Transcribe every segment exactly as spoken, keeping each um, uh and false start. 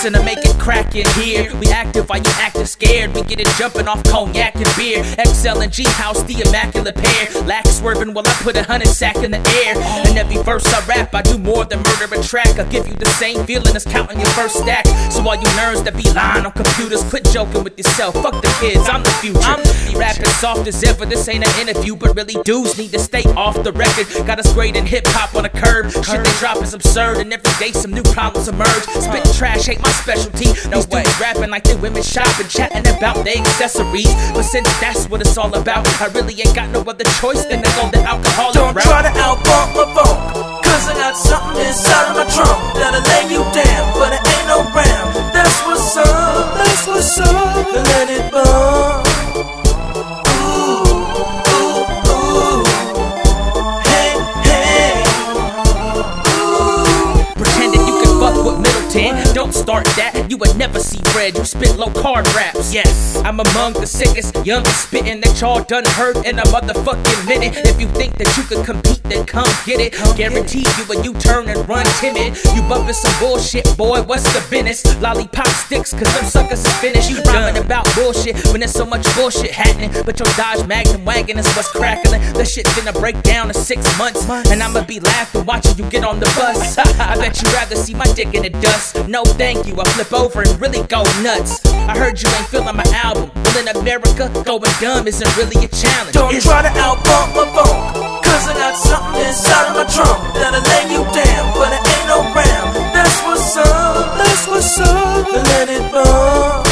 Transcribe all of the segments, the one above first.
listen to make it crack in here. We active while you acting scared. We get it jumping off cognac and beer. X L and G House, the immaculate pair. Lack swerving while I put a hundred sack in the air. And every verse I rap, I do more than murder a track. I give you the same feeling as counting your first stack. So all you nerds that be lying on computers, quit joking with yourself. Fuck the kids, I'm the future. I'm the future. Rapping soft as ever, this ain't an interview, but really dudes need to stay off the record. Got us grading hip hop on a curb. Shit they drop is absurd, and every day some new problems emerge. Spit trash ain't my specialty. No These way. Dudes rapping like they women shopping, chatting about their accessories. But since that's what it's all about, I really ain't got no other choice than to go the alcoholic Don't route. try to outbump my phone, cause I got something inside of my trunk that'll lay you down, but it ain't no round. That's what's up, that's what's up. Then let it burn. Don't start that, you would never see red. You spit low card raps. Yes, I'm among the sickest, youngest spitting that y'all done heard in a motherfucking minute. If you think that you could compete, then come get it. Guarantee you when you turn and run timid. You bumpin' some bullshit, boy, what's the business? Lollipop sticks, cause them suckers is finished. You rhyming about bullshit when there's so much bullshit happening. But your Dodge Magnum wagon is what's crackling. The shit finna break down in six months, and I'ma be laughing watching you get on the bus. I bet you rather see my dick in the dust. No thank you, I flip over and really go nuts. I heard you ain't feeling my album. Well in America, going dumb isn't really a challenge. Don't try to outbump my phone, cause I got something inside of my trunk that'll lay you down, but it ain't no round. That's what's up, that's what's up. Then let it burn.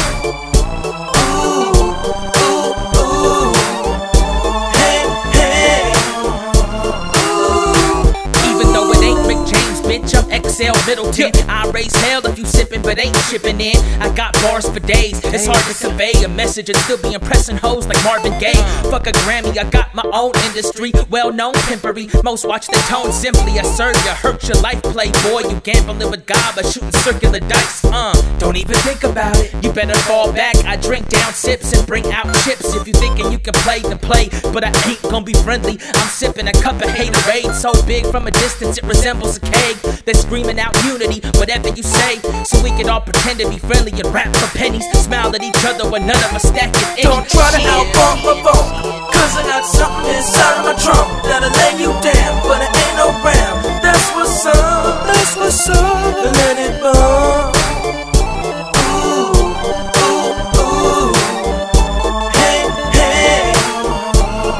Bitch, I'm X L Middleton. I raise hell if you sippin' but ain't shipping in. I got bars for days. It's hard to convey a message and still be impressing hoes like Marvin Gaye. Fuck a Grammy, I got my own industry. Well-known pimpery. Most watch the tone simply. I serve you, hurt your life, playboy. You gambling with God by shooting circular dice. Uh, don't even think about it. You better fall back. I drink down sips and bring out chips. If you thinking you can play, then play. But I ain't gonna be friendly. I'm sipping a cup of haterade so big from a distance it resembles a keg. They're screaming out unity, whatever you say, so we can all pretend to be friendly and rap for pennies. Smile at each other when none of us stacking any. Don't try to outbump my phone, cause I got something inside of my trunk that'll lay you down, but it ain't no round. That's what's up, that's what's up. Then let it burn.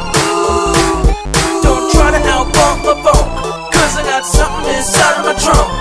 Something inside of my trunk